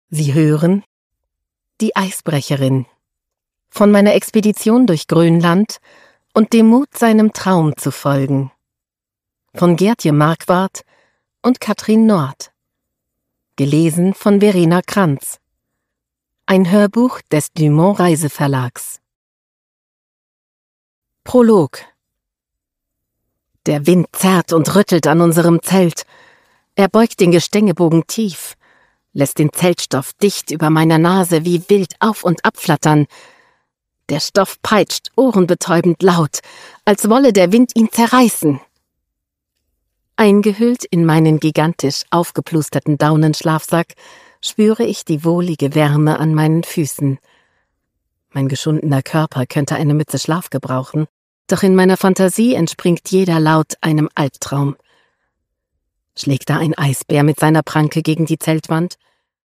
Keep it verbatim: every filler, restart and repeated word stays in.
Sie hören Die Eisbrecherin von meiner Expedition durch Grönland und dem Mut, seinem Traum zu folgen. Von Gertje Marquardt und Katrin Nord. Gelesen von Verena Kranz. Ein Hörbuch des Dumont Reiseverlags. Prolog. Der Wind zerrt und rüttelt an unserem Zelt. Er beugt den Gestänge tief, lässt den Zeltstoff dicht über meiner Nase wie wild auf und abflattern. Der Stoff peitscht ohrenbetäubend laut, als wolle der Wind ihn zerreißen. Eingehüllt in meinen gigantisch aufgeplusterten Daunenschlafsack spüre ich die wohlige Wärme an meinen Füßen. Mein geschundener Körper könnte eine Mütze Schlaf gebrauchen, doch in meiner Fantasie entspringt jeder Laut einem Albtraum. Schlägt da ein Eisbär mit seiner Pranke gegen die Zeltwand?